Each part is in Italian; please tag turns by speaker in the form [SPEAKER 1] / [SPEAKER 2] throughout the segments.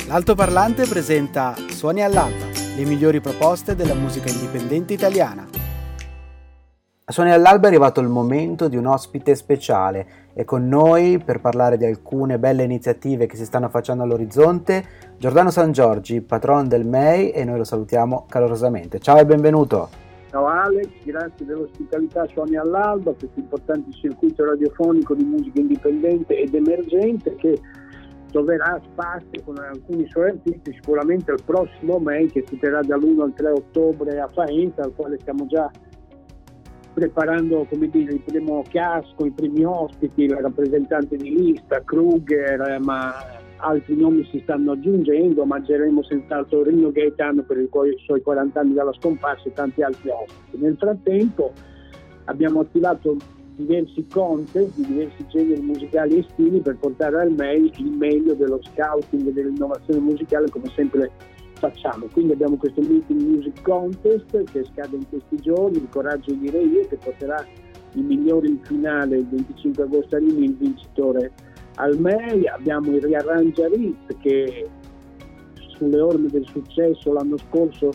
[SPEAKER 1] L'Altoparlante presenta Suoni all'Alba, le migliori proposte della musica indipendente italiana. A Suoni all'Alba è arrivato il momento di un ospite speciale e con noi per parlare di alcune belle iniziative che si stanno affacciando all'orizzonte Giordano Sangiorgi, patron del MEI, e noi lo salutiamo calorosamente. Ciao e benvenuto.
[SPEAKER 2] Ciao Alex, grazie dell'ospitalità Suoni all'Alba, questo importante circuito radiofonico di musica indipendente ed emergente che troverà spazio con alcuni suoi artisti sicuramente al prossimo MEI che si terrà dall'1 al 3 ottobre a Faenza, al quale stiamo già preparando, come dire, il primo chiasco, i primi ospiti, la rappresentante di lista, Kruger, ma altri nomi si stanno aggiungendo, omaggeremo senz'altro Rino Gaetano per i suoi 40 anni dalla scomparsa e tanti altri ospiti. Nel frattempo abbiamo attivato diversi contest di diversi generi musicali e stili per portare al MEI il meglio dello scouting e dell'innovazione musicale, come sempre facciamo. Quindi abbiamo questo Meeting Music Contest che scade in questi giorni, il coraggio direi io, che porterà i migliori in finale il 25 agosto a Rimini, il vincitore al MEI. Abbiamo il Riarrangia Rit che sulle orme del successo l'anno scorso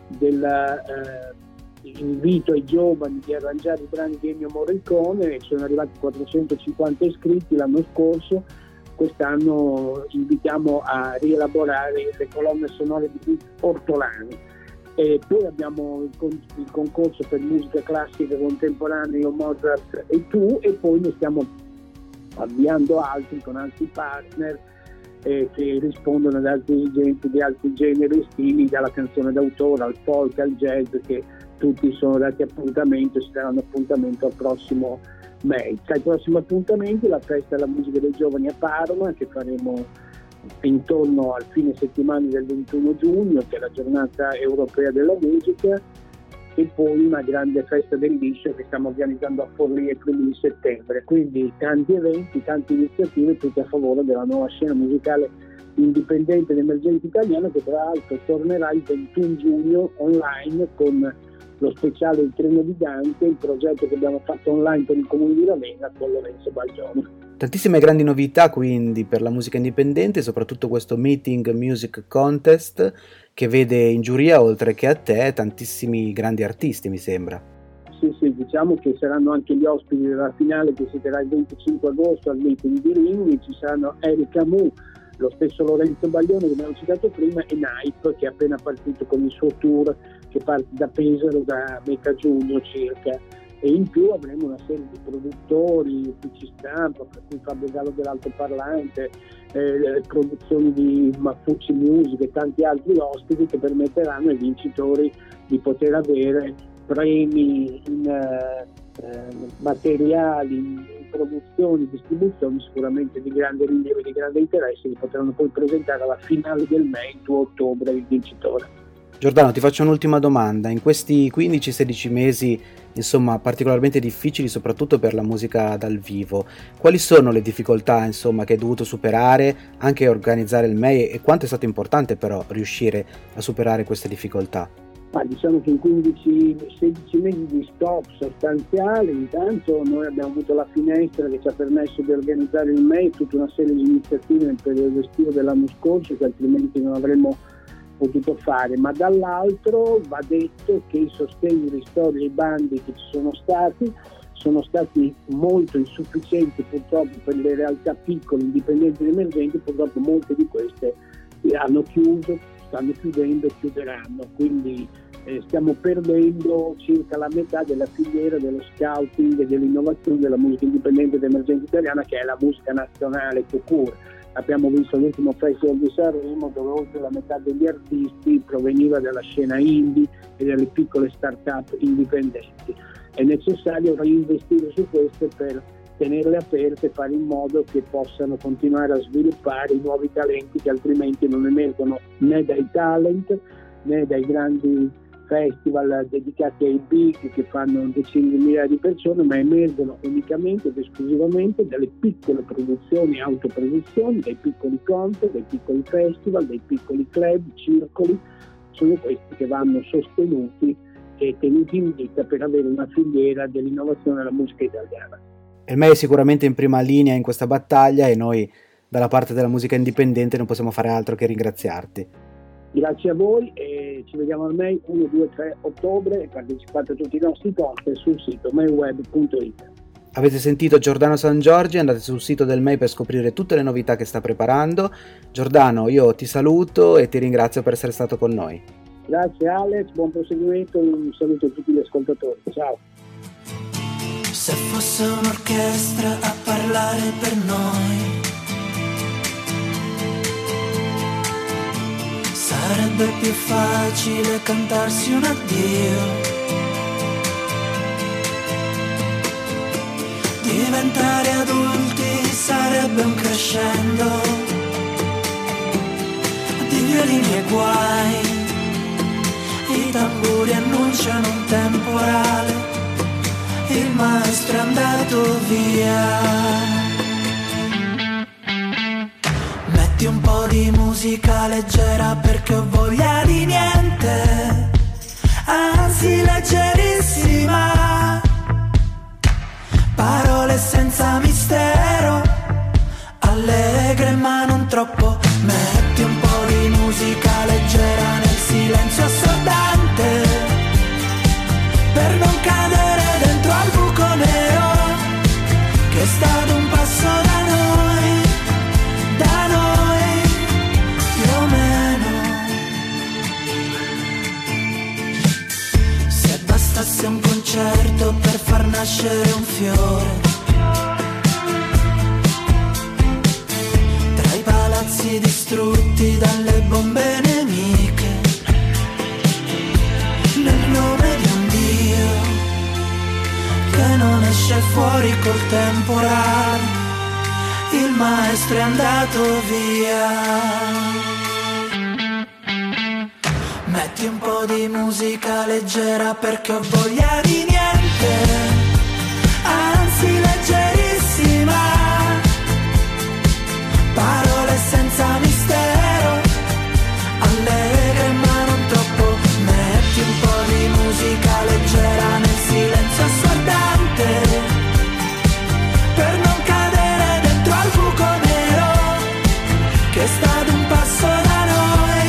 [SPEAKER 2] dell'invito ai giovani di arrangiare i brani di Ennio Morricone, sono arrivati 450 iscritti l'anno scorso. Quest'anno invitiamo a rielaborare le colonne sonore di Ortolani. E poi abbiamo il concorso per musica classica contemporanea Mozart e tu, e poi ne stiamo avviando altri con altri partner che rispondono ad altri gente di altri generi e stili, dalla canzone d'autore al folk al jazz, che tutti sono dati appuntamento e si daranno appuntamento al prossimo MEI. Tra i prossimi appuntamenti la festa della musica dei giovani a Parma, che faremo intorno al fine settimana del 21 giugno, che è la giornata europea della musica, e poi una grande festa del liscio che stiamo organizzando a Forlì i primi di settembre. Quindi tanti eventi, tante iniziative, tutte a favore della nuova scena musicale indipendente ed emergente italiana, che tra l'altro tornerà il 21 giugno online con lo speciale Il Treno di Dante, il progetto che abbiamo fatto online per il Comune di Ravenna con Lorenzo Baglioni.
[SPEAKER 1] Tantissime grandi novità quindi per la musica indipendente, soprattutto questo Meeting Music Contest che vede in giuria, oltre che a te, tantissimi grandi artisti, mi sembra.
[SPEAKER 2] Sì, diciamo che saranno anche gli ospiti della finale che si terrà il 25 agosto al Meeting di Rimini. Ci saranno Eric Camus, lo stesso Lorenzo Baglioni che abbiamo citato prima, e Naip, che è appena partito con il suo tour, che parte da Pesaro da metà giugno circa. E in più avremo una serie di produttori, uffici stampa, per cui Fabio Gallo dell'Altoparlante, produzioni di Maffucci Music e tanti altri ospiti che permetteranno ai vincitori di poter avere premi in materiali, in produzioni, distribuzioni sicuramente di grande rilievo e di grande interesse, che potranno poi presentare alla finale del MEI 2 ottobre il vincitore.
[SPEAKER 1] Giordano, ti faccio un'ultima domanda. In questi 15-16 mesi, insomma, particolarmente difficili, soprattutto per la musica dal vivo, quali sono le difficoltà, insomma, che hai dovuto superare anche a organizzare il MEI, e quanto è stato importante però riuscire a superare queste difficoltà?
[SPEAKER 2] Ma diciamo che in 15-16 mesi di stop sostanziali, intanto noi abbiamo avuto la finestra che ci ha permesso di organizzare il MEI, tutta una serie di iniziative nel periodo estivo dell'anno scorso che altrimenti non avremmo potuto fare, ma dall'altro va detto che i sostegni, i ristori ai bandi che ci sono stati molto insufficienti purtroppo per le realtà piccole, indipendenti ed emergenti. Purtroppo molte di queste hanno chiuso, stanno chiudendo e chiuderanno, quindi stiamo perdendo circa la metà della filiera dello scouting e dell'innovazione della musica indipendente ed emergente italiana, che è la musica nazionale tout court. Abbiamo visto l'ultimo Festival di Sanremo, dove oltre la metà degli artisti proveniva dalla scena indie e dalle piccole start-up indipendenti. È necessario reinvestire su queste per tenerle aperte e fare in modo che possano continuare a sviluppare i nuovi talenti che altrimenti non emergono né dai talent né dai grandi festival dedicati ai big che fanno decine di migliaia di persone, ma emergono unicamente ed esclusivamente dalle piccole produzioni, autoproduzioni, dai piccoli contest, dai piccoli festival, dai piccoli club, circoli. Sono questi che vanno sostenuti e tenuti in vita per avere una filiera dell'innovazione della musica italiana.
[SPEAKER 1] Il MEI è sicuramente in prima linea in questa battaglia e noi dalla parte della musica indipendente non possiamo fare altro che ringraziarti.
[SPEAKER 2] Grazie a voi e ci vediamo al MEI 1, 2, 3 ottobre e partecipate a tutti i nostri contest sul sito meiweb.it.
[SPEAKER 1] Avete sentito Giordano Sangiorgi, andate sul sito del MEI per scoprire tutte le novità che sta preparando. Giordano, io ti saluto e ti ringrazio per essere stato con noi.
[SPEAKER 2] Grazie Alex, buon proseguimento, un saluto a tutti gli ascoltatori, ciao.
[SPEAKER 3] Se fosse un'orchestra a parlare per noi, sarebbe più facile cantarsi un addio, diventare adulti sarebbe un crescendo di violini e guai, i tamburi annunciano un temporale, il maestro è andato via. Metti un po' di musica leggera perché ho voglia di niente, anzi leggerissima, parole senza mistero, allegre ma non troppo. Metti un po' di musica leggera nel silenzio assordante, per non cadere dentro al buco nero che sta ad un passo da noi più o meno. Se bastasse un concerto per far nascere un fiore, tra i palazzi distrutti dalle bombe nemiche, nel nome di un Dio che non esce fuori col temporale, il maestro è andato via. Metti un po' di musica leggera perché ho voglia di niente, anzi leggerissima, parole senza mistero, allegre ma non troppo. Metti un po' di musica leggera nel silenzio assordante, per non cadere dentro al buco nero che sta ad un passo da noi.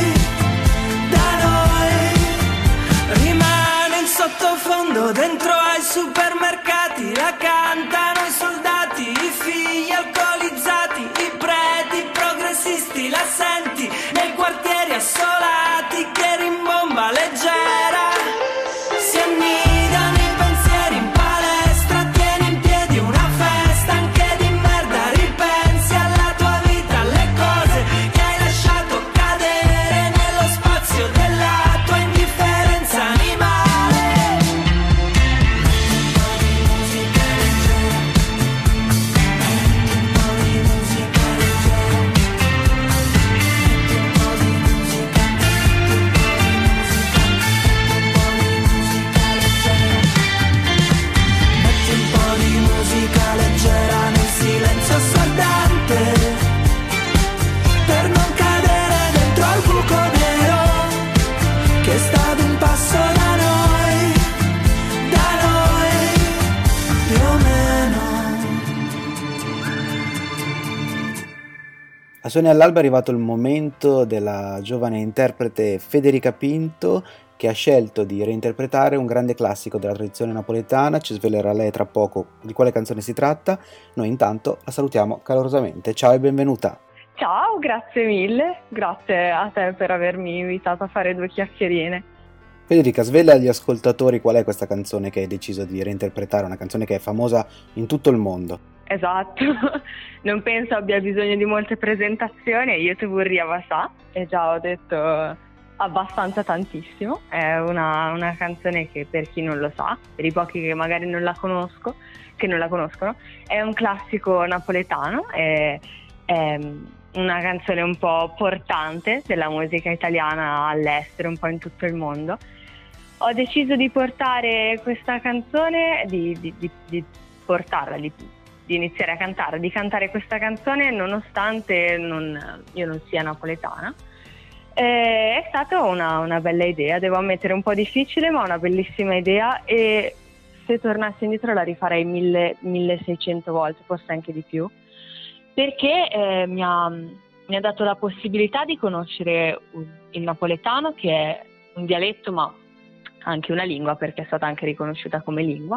[SPEAKER 3] Rimane in sottofondo dentro ai supermercati, la cantano i soldati, i figli alcolizzati, i preti progressisti, la senti nei quartieri assolati che rimbomba leggera, si annidano i pensieri in palestra, tieni in piedi una festa anche di merda, ripensi alla tua vita, alle cose che hai lasciato cadere nello spazio della tua indifferenza animale. Un po' di musica leggera, un po' di musica leggera, un po' di musica, un po' di metti un po' di musica leggera nel silenzio assordante, per non cadere dentro al buco nero che sta ad un passo da noi più o meno.
[SPEAKER 1] A Suoni all'Alba è arrivato il momento della giovane interprete Federica Pinto, che ha scelto di reinterpretare un grande classico della tradizione napoletana. Ci svelerà lei tra poco di quale canzone si tratta. Noi intanto la salutiamo calorosamente. Ciao e benvenuta.
[SPEAKER 4] Ciao, grazie mille, grazie a te per avermi invitato a fare due chiacchierine.
[SPEAKER 1] Federica, svela agli ascoltatori qual è questa canzone che hai deciso di reinterpretare, una canzone che è famosa in tutto il mondo.
[SPEAKER 4] Esatto, non penso abbia bisogno di molte presentazioni, io te vorrei sa, e già ho detto abbastanza tantissimo. È una canzone che, per chi non lo sa, per i pochi che magari non la conoscono, è un classico napoletano, è una canzone un po' portante della musica italiana all'estero, un po' in tutto il mondo. Ho deciso di portare questa canzone, di portarla, di iniziare a cantarla, di cantare questa canzone nonostante io non sia napoletana. È stata una bella idea, devo ammettere un po' difficile, ma una bellissima idea, e se tornassi indietro la rifarei 1600 volte, forse anche di più, perché mi ha dato la possibilità di conoscere il napoletano, che è un dialetto ma anche una lingua, perché è stata anche riconosciuta come lingua,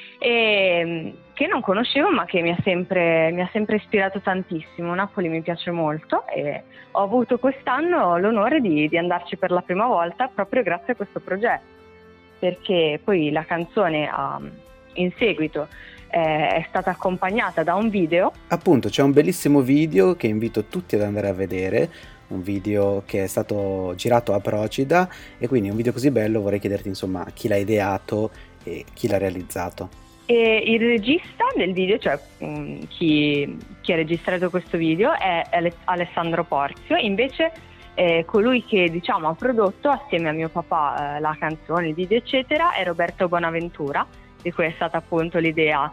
[SPEAKER 4] e che non conoscevo ma che mi ha sempre ispirato tantissimo. Napoli mi piace molto e ho avuto quest'anno l'onore di andarci per la prima volta proprio grazie a questo progetto, perché poi la canzone in seguito è stata accompagnata da un video.
[SPEAKER 1] Appunto, c'è un bellissimo video che invito tutti ad andare a vedere, un video che è stato girato a Procida, e quindi un video così bello vorrei chiederti insomma chi l'ha ideato e chi l'ha realizzato.
[SPEAKER 4] E il regista del video, cioè chi ha registrato questo video, è Alessandro Porzio. Invece colui che diciamo ha prodotto assieme a mio papà la canzone, il video eccetera, è Roberto Bonaventura, di cui è stata appunto l'idea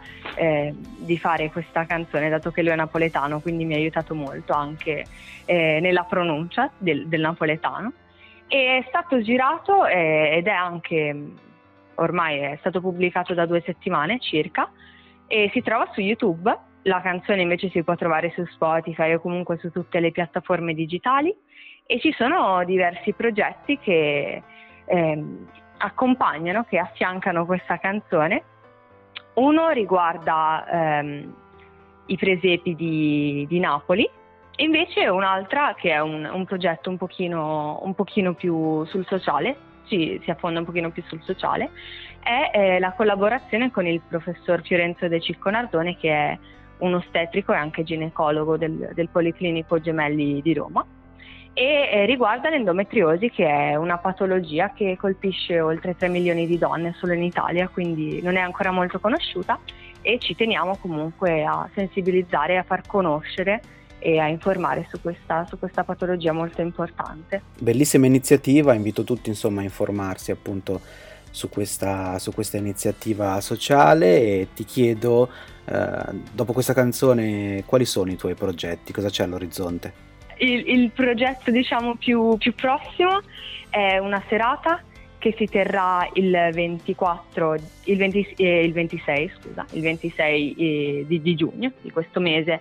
[SPEAKER 4] di fare questa canzone, dato che lui è napoletano, quindi mi ha aiutato molto anche nella pronuncia del napoletano. E è stato girato ed è anche, ormai è stato pubblicato da 2 settimane circa, e si trova su YouTube. La canzone invece si può trovare su Spotify o comunque su tutte le piattaforme digitali, e ci sono diversi progetti che accompagnano, che affiancano questa canzone. Uno riguarda i presepi di Napoli, e invece un'altra che è un progetto un pochino più sul sociale, si affonda un pochino più sul sociale, è la collaborazione con il professor Fiorenzo De Cicco Nardone, che è un ostetrico e anche ginecologo del Policlinico Gemelli di Roma, e riguarda l'endometriosi, che è una patologia che colpisce oltre 3 milioni di donne solo in Italia, quindi non è ancora molto conosciuta, e ci teniamo comunque a sensibilizzare, a far conoscere e a informare su questa patologia molto importante.
[SPEAKER 1] Bellissima iniziativa, invito tutti insomma a informarsi appunto su questa iniziativa sociale, e ti chiedo dopo questa canzone quali sono i tuoi progetti, cosa c'è all'orizzonte?
[SPEAKER 4] Il progetto diciamo più prossimo è una serata che si terrà il 26 di giugno di questo mese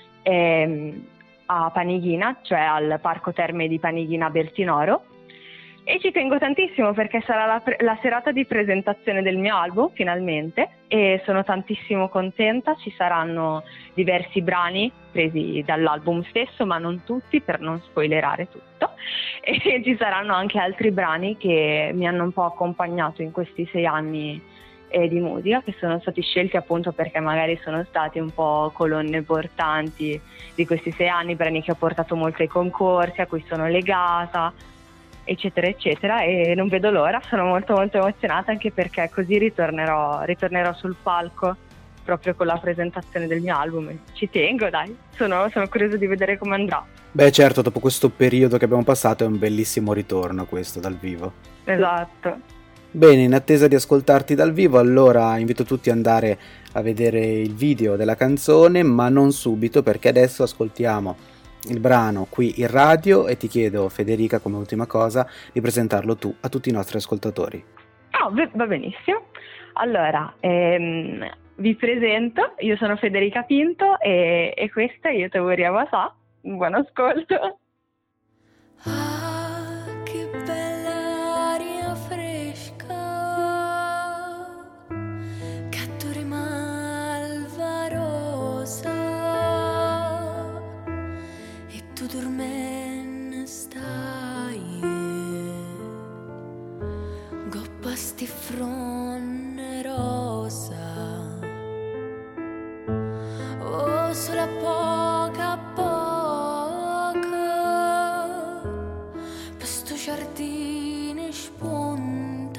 [SPEAKER 4] a Panighina, cioè al Parco Terme di Panighina Bertinoro, e ci tengo tantissimo perché sarà la serata di presentazione del mio album finalmente, e sono tantissimo contenta. Ci saranno diversi brani presi dall'album stesso, ma non tutti, per non spoilerare tutto, e ci saranno anche altri brani che mi hanno un po' accompagnato in questi 6 anni di musica, che sono stati scelti appunto perché magari sono stati un po' colonne portanti di questi 6 anni, brani che ho portato molto ai concorsi, a cui sono legata, eccetera eccetera, e non vedo l'ora. Sono molto molto emozionata, anche perché così ritornerò sul palco proprio con la presentazione del mio album, e ci tengo, dai, sono curiosa di vedere come andrà.
[SPEAKER 1] Beh certo, dopo questo periodo che abbiamo passato è un bellissimo ritorno questo dal vivo.
[SPEAKER 4] Esatto.
[SPEAKER 1] Bene, in attesa di ascoltarti dal vivo, allora invito tutti ad andare a vedere il video della canzone, ma non subito, perché adesso ascoltiamo il brano qui in radio, e ti chiedo, Federica, come ultima cosa, di presentarlo tu a tutti i nostri ascoltatori.
[SPEAKER 4] Va benissimo. Allora, vi presento, io sono Federica Pinto e questa Io te vorrei sa. Buon ascolto.
[SPEAKER 3] Che bella aria fresca, catture malva rosa, e tu dormen stai, goppasti fronne rosa, oh sulla poca giardini spunta,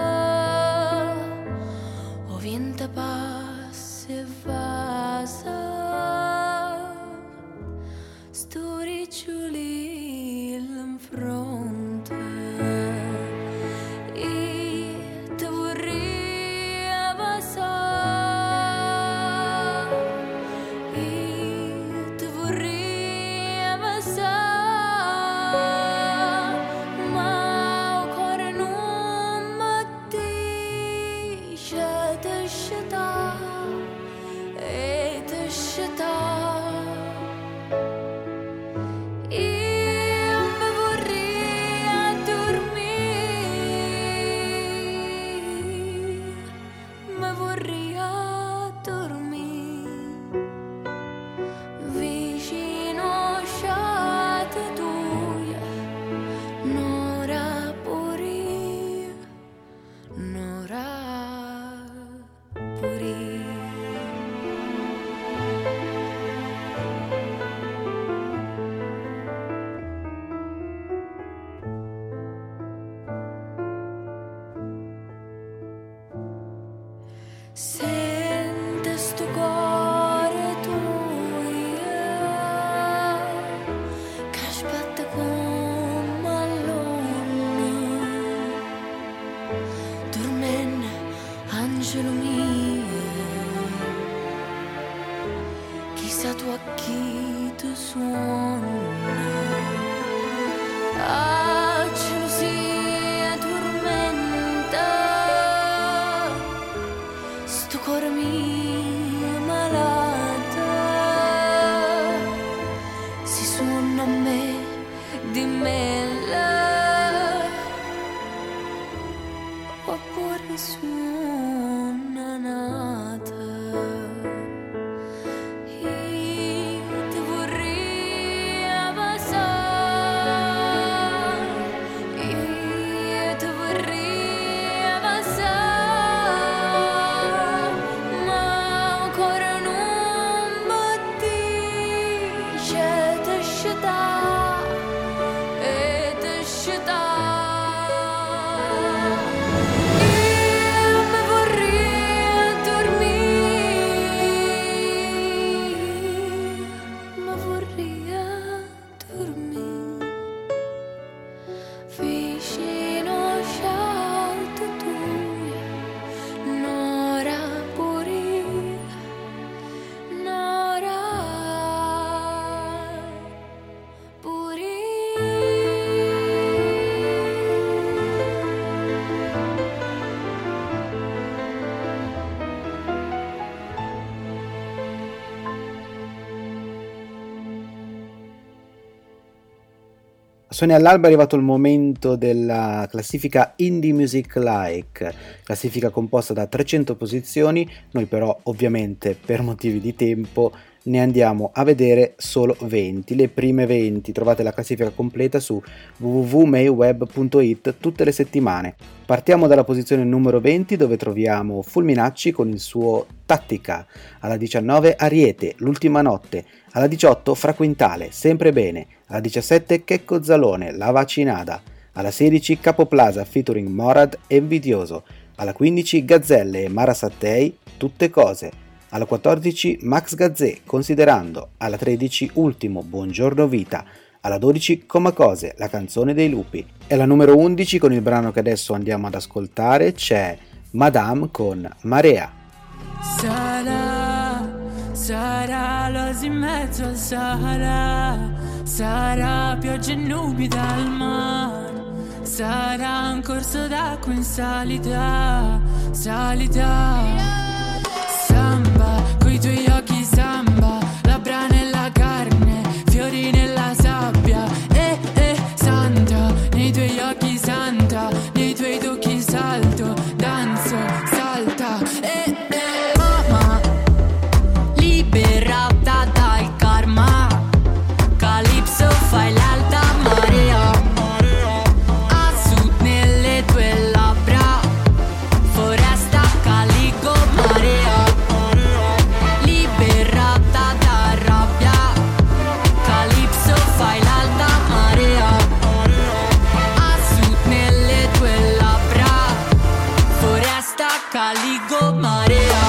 [SPEAKER 3] o vento passa e vasa, sto riccioli in fronte, e te vorrei
[SPEAKER 5] Sente sto cuore tuo che aspetta come all'onna, dormenne angelo mio, chissà tu a chi tu suona. Gelosia tormenta sto cuore mio malato, si suona a me di mela oppure suona nata. Ti vorrei abbassare, ti vorrei abbassare, ma ancora non battisce, ti sciata e ti sciata. Io mi vorrei dormire, ma vorrei dormire vicino al scialto tuo, un'ora pure, un'ora pure.
[SPEAKER 1] A Suoni all'alba è arrivato il momento della classifica Indie Music Like, classifica composta da 300 posizioni. Noi però ovviamente per motivi di tempo ne andiamo a vedere solo 20, le prime 20. Trovate la classifica completa su www.mayweb.it tutte le settimane. Partiamo dalla posizione numero 20, dove troviamo Fulminacci con il suo Tattica, alla 19 Ariete, L'ultima notte, alla 18 Fra Quintale, Sempre bene, alla 17 Checco Zalone, La vaccinada, alla 16 Capoplaza featuring Morad e Invidioso, alla 15 Gazzelle e Mara Sattei, Tutte cose, alla 14 Max Gazzè, Considerando, alla 13 Ultimo, Buongiorno vita, alla 12 Comacose, La canzone dei lupi, e alla numero 11 con il brano che adesso andiamo ad ascoltare c'è Madame con Marea.
[SPEAKER 6] Sarà l'oasi in mezzo al Sahara, sarà pioggia e nubi dal mare, sarà un corso d'acqua in salita, salita. Samba, coi tuoi occhi samba, labbra nella carne, fiori nella sabbia, santa, nei tuoi occhi santa, nei tuoi tocchi salto, danzo, salta, mamma, liberata dal karma, Calypso fai l'alta marea, a sud nelle tue labbra, foresta calico marea, liberata da rabbia, Calypso fai l'alta marea, a sud nelle tue labbra, foresta calico marea.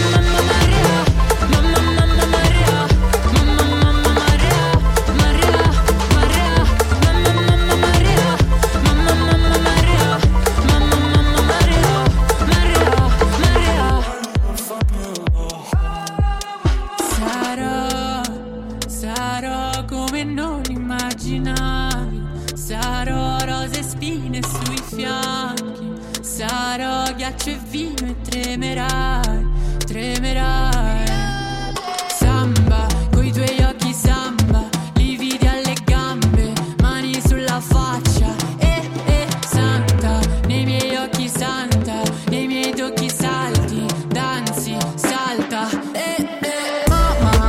[SPEAKER 6] Sarò come non immaginavi, sarò rose e spine sui fianchi, sarò ghiaccio e vino e tremerai, tremerai. Samba, coi tuoi occhi samba, lividi alle gambe, mani sulla faccia, santa, nei miei occhi santa, nei miei tocchi salti, danzi, salta, mamma,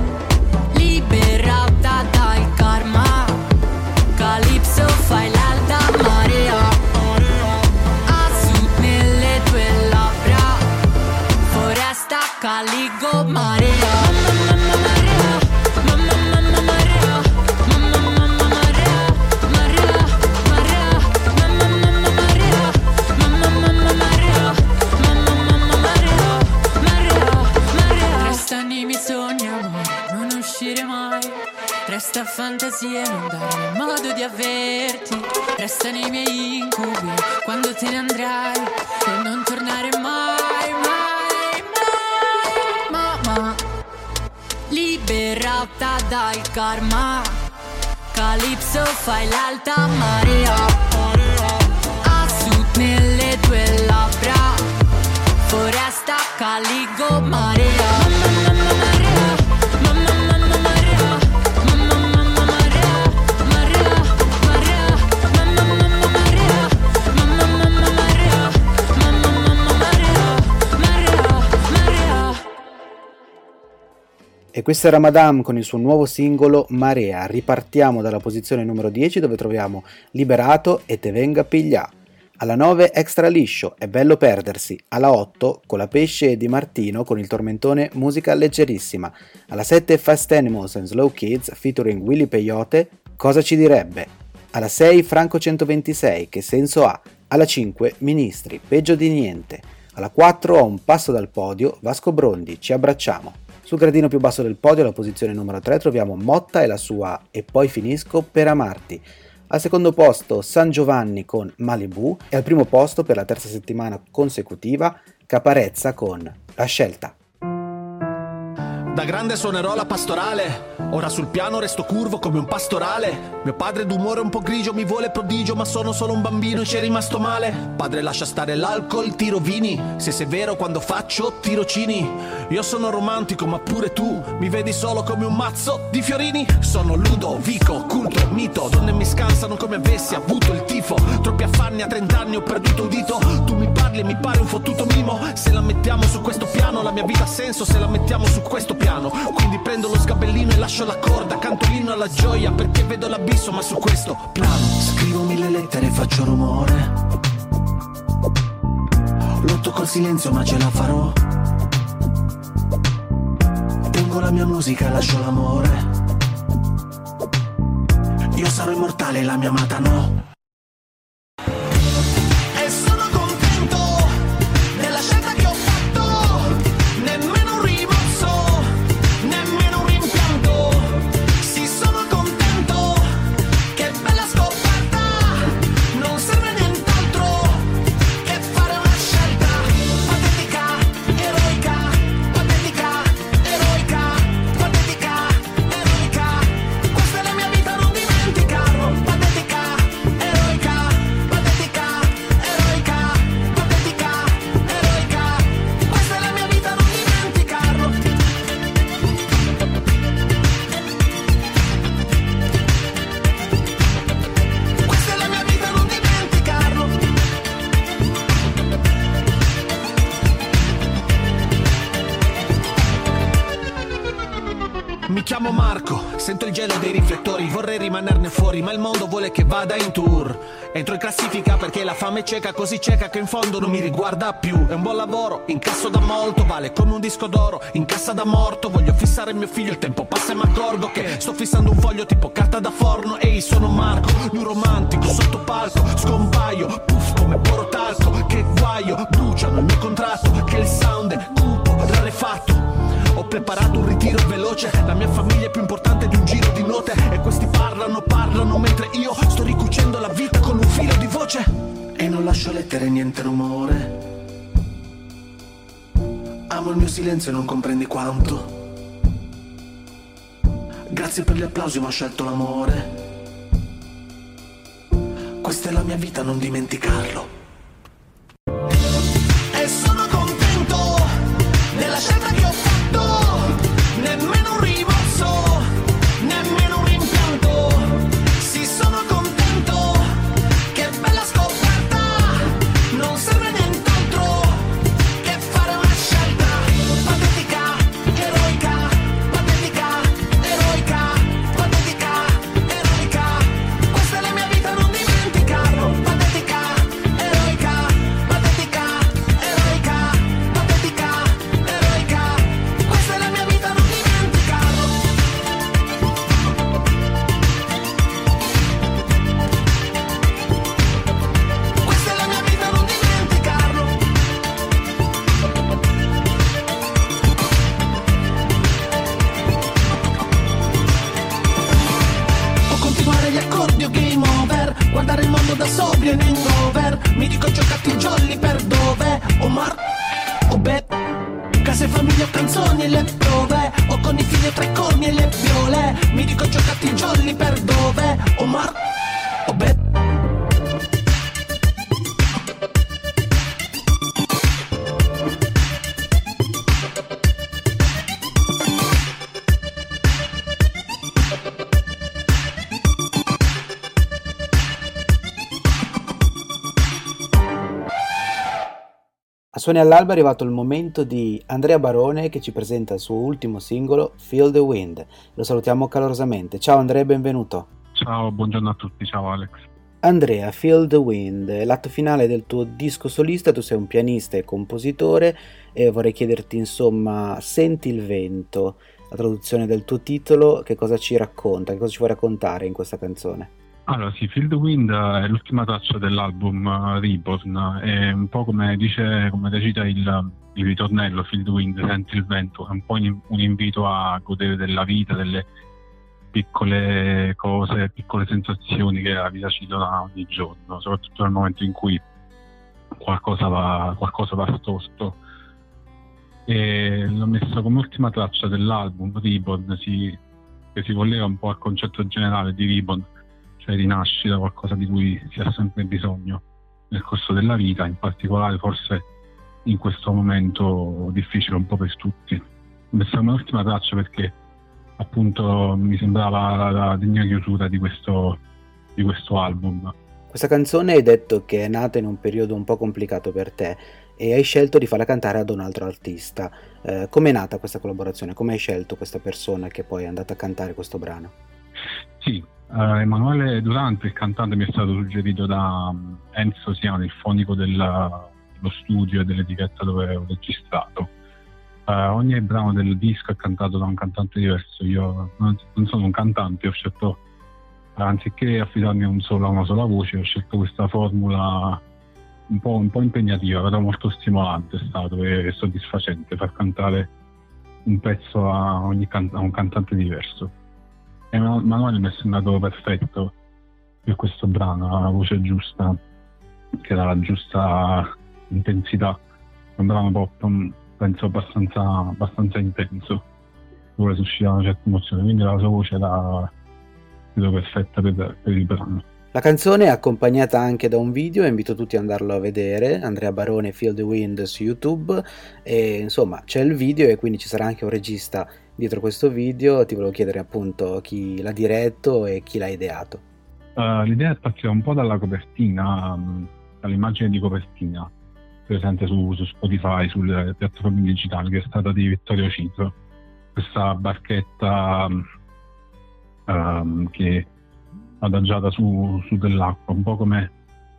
[SPEAKER 6] liberata dal karma, Calypso fai l'alta marea, a sud nelle tue labbra, foresta caligo così e non dare modo di averti. Resta nei miei incubi quando te ne andrai e non tornare mai, mai, mai. Mamma, liberata dal karma, Calypso fai l'alta marea, a sud nelle tue labbra, foresta caligo marea.
[SPEAKER 1] E questo era Madame con il suo nuovo singolo Marea. Ripartiamo dalla posizione numero 10 dove troviamo Liberato e Te venga piglia. Alla 9 Extra liscio, È bello perdersi. Alla 8 Colapesce e Di Martino con il tormentone Musica leggerissima. Alla 7 Fast Animals and Slow Kids featuring Willy Peyote, Cosa ci direbbe. Alla 6 Franco 126, Che senso ha. Alla 5 Ministri, Peggio di niente. Alla 4 A un passo dal podio Vasco Brondi, Ci abbracciamo. Sul gradino più basso del podio, alla posizione numero 3, troviamo Motta e la sua E poi finisco per amarti. Al secondo posto San Giovanni con Malibu e al primo posto per la terza settimana consecutiva Caparezza con La scelta.
[SPEAKER 7] Da grande suonerò la pastorale, ora sul piano resto curvo come un pastorale. Mio padre d'umore un po' grigio mi vuole prodigio, ma sono solo un bambino e ci è rimasto male. Padre lascia stare l'alcol, tiro vini, se sei vero quando faccio tirocini. Io sono romantico ma pure tu mi vedi solo come un mazzo di fiorini. Sono Ludovico, culto, mito, donne mi scansano come avessi avuto il tifo. Troppi affanni a 30 anni ho perduto udito, tu mi parli e mi pare un fottuto mimo. Se la mettiamo su questo piano la mia vita ha senso, se la mettiamo su questo piano. Quindi prendo lo sgabellino e lascio la corda, canto l'inno alla gioia perché vedo l'abisso, ma su questo piano scrivo 1000 lettere e faccio rumore. Lotto col silenzio ma ce la farò. Tengo la mia musica e lascio l'amore. Io sarò immortale e la mia amata no. Mi chiamo Marco, sento il gelo dei riflettori, vorrei rimanerne fuori, ma il mondo vuole che vada in tour. Entro in classifica perché la fame è cieca, così cieca che in fondo non mi riguarda più. È un buon lavoro, incasso da molto, vale come un disco d'oro, in cassa da morto. Voglio fissare mio figlio, il tempo passa e mi accorgo che sto fissando un foglio tipo carta da forno. Ehi, sono Marco, un romantico sotto palco, scompaio, puff come porotalco. Che guaio, bruciano il mio contratto, che il sound è cupo, rarefatto. Ho preparato un ritiro veloce, la mia famiglia è più importante di un giro di note. E questi parlano mentre io sto ricucendo la vita con un filo di voce. E non lascio lettere, niente rumore. Amo il mio silenzio e non comprendi quanto. Grazie per gli applausi ma ho scelto l'amore. Questa è la mia vita, non dimenticarlo. E sono contento della scelta che ho fatto. Nemmeno un rimorso, nemmeno un rimpianto. Sì, sono contento, che bella scoperta. Non serve nient'altro che fare una scelta. Patetica, eroica, patetica, eroica, patetica, eroica. Questa è la mia vita, non dimenticarlo. Patetica, eroica. guardare il mondo da sobrio e in rover. Mi dico giocati jolly per dove? Omar o Beh, case, famiglia, canzoni e le prove. O con i figli e tre corni e le viole. Mi dico giocati jolly per dove? Omar o Beh.
[SPEAKER 1] A Suoni all'Alba è arrivato il momento di Andrea Barone che ci presenta il suo ultimo singolo Feel the Wind. Lo salutiamo calorosamente. Ciao Andrea, benvenuto.
[SPEAKER 8] Ciao, buongiorno a tutti, ciao Alex.
[SPEAKER 1] Andrea, Feel the Wind è l'atto finale del tuo disco solista, tu sei un pianista e compositore e vorrei chiederti insomma, Senti il vento, la traduzione del tuo titolo, che cosa ci racconta, che cosa ci vuoi raccontare in questa canzone?
[SPEAKER 8] Allora sì, Feel the Wind è l'ultima traccia dell'album Reborn, è un po' come recita il ritornello, Feel the Wind, senti il vento, è un po' un invito a godere della vita, delle piccole cose, piccole sensazioni che la vita ci dà ogni giorno, soprattutto nel momento in cui qualcosa va storto. E l'ho messa come ultima traccia dell'album Reborn, che si voleva un po' al concetto generale di Reborn, cioè rinasci da qualcosa di cui si ha sempre bisogno nel corso della vita, in particolare forse in questo momento difficile un po' per tutti. Ho messo come ultima traccia perché appunto mi sembrava la degna chiusura di questo album.
[SPEAKER 1] Questa canzone hai detto che è nata in un periodo un po' complicato per te e hai scelto di farla cantare ad un altro artista. Com'è nata questa collaborazione? Come hai scelto questa persona che poi è andata a cantare questo brano?
[SPEAKER 8] Sì, Emanuele Durante, il cantante, mi è stato suggerito da Enzo Siani, il fonico dello studio e dell'etichetta dove ho registrato. Ogni brano del disco è cantato da un cantante diverso. Io non sono un cantante, ho scelto, anziché affidarmi a una sola voce, ho scelto questa formula un po' impegnativa, però molto stimolante è stato e soddisfacente far cantare un pezzo a un cantante diverso. E Emanuele mi è sembrato perfetto per questo brano, la voce giusta, che era la giusta intensità, un brano pop, penso abbastanza intenso, dove suscitava una certa emozione, quindi la sua voce era perfetta per il brano.
[SPEAKER 1] La canzone è accompagnata anche da un video, invito tutti ad andarlo a vedere, Andrea Barone, Feel the Wind su YouTube, e insomma c'è il video e quindi ci sarà anche un regista dietro questo video. Ti volevo chiedere appunto chi l'ha diretto e chi l'ha ideato.
[SPEAKER 8] L'idea è partita un po' dalla copertina, dall'immagine di copertina presente su Spotify, sulle piattaforme digitali, che è stata di Vittorio Citro, questa barchetta che adagiata su dell'acqua, un po' come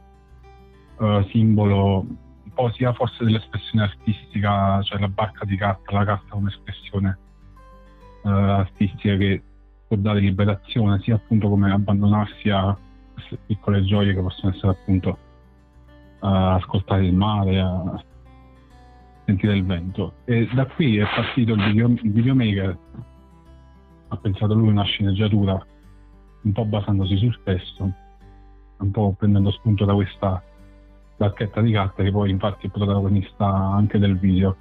[SPEAKER 8] simbolo un po' sia forse dell'espressione artistica, cioè la barca di carta, la carta come espressione artistica che può dare liberazione, sia appunto come abbandonarsi a queste piccole gioie che possono essere appunto ascoltare il mare, sentire il vento. E da qui è partito il videomaker, ha pensato lui una sceneggiatura un po' basandosi sul testo, un po' prendendo spunto da questa barchetta di carta, che poi infatti è protagonista anche del video.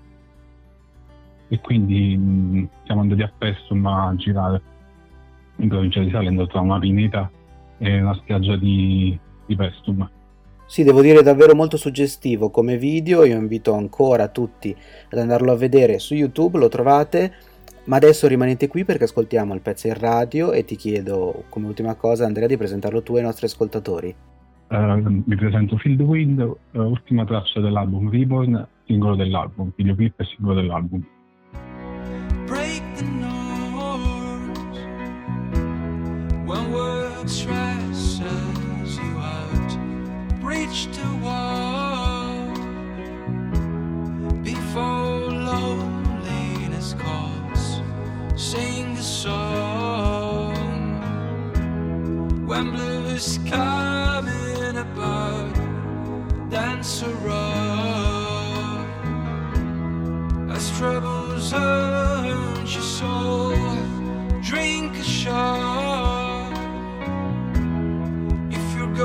[SPEAKER 8] E quindi siamo andati a Pestum a girare in provincia di Salento, tra una pineta e una spiaggia di Pestum.
[SPEAKER 1] Sì, devo dire davvero molto suggestivo come video, io invito ancora tutti ad andarlo a vedere su YouTube, lo trovate, ma adesso rimanete qui perché ascoltiamo il pezzo in radio e ti chiedo come ultima cosa, Andrea, di presentarlo tu ai nostri ascoltatori.
[SPEAKER 8] Vi presento Feel the Wind, ultima traccia dell'album Reborn, singolo dell'album, videoclip e singolo dell'album.
[SPEAKER 3] Break the norms when work stresses you out. Breach the wall before loneliness calls. Sing a song when blues coming about. Dance around as troubles hurt your soul. Drink a shot if you're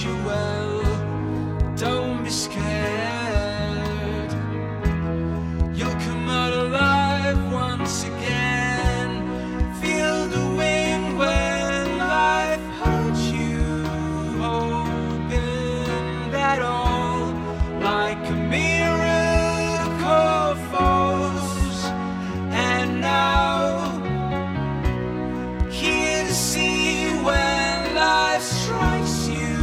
[SPEAKER 3] you well. Don't be scared. You'll come out alive once again. Feel the wind when life hurts you. Hoping that all like a miracle falls. And now here to see when life strikes you,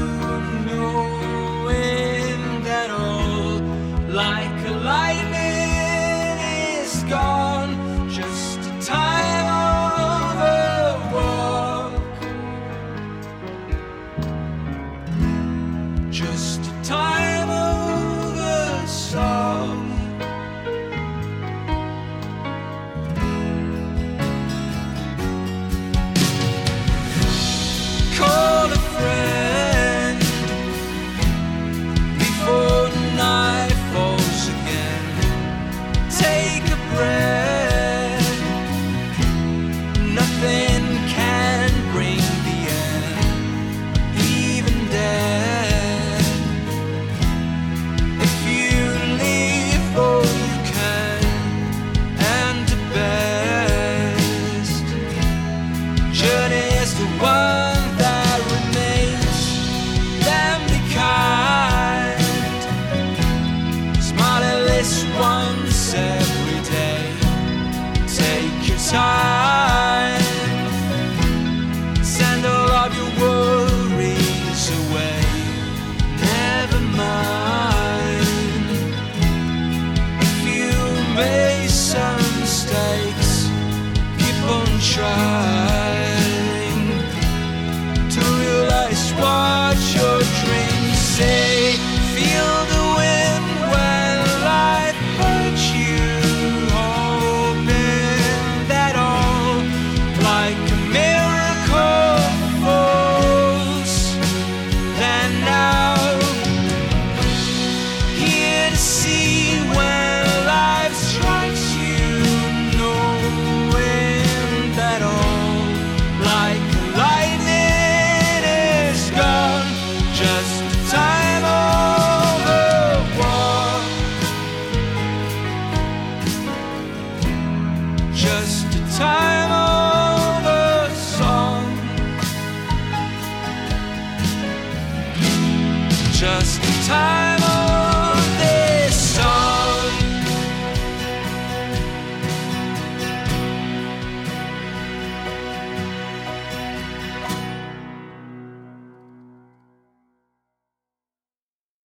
[SPEAKER 3] knowing that all like a lightning is gone. Just a time of a walk, just a time of a song. Call a friend before night falls again. Take a breath. Nothing can bring the end, even death. If you live all you can, and the best journey is the one that remains. Then be kind. Smile at least once every day. Take your time. Send all of your worries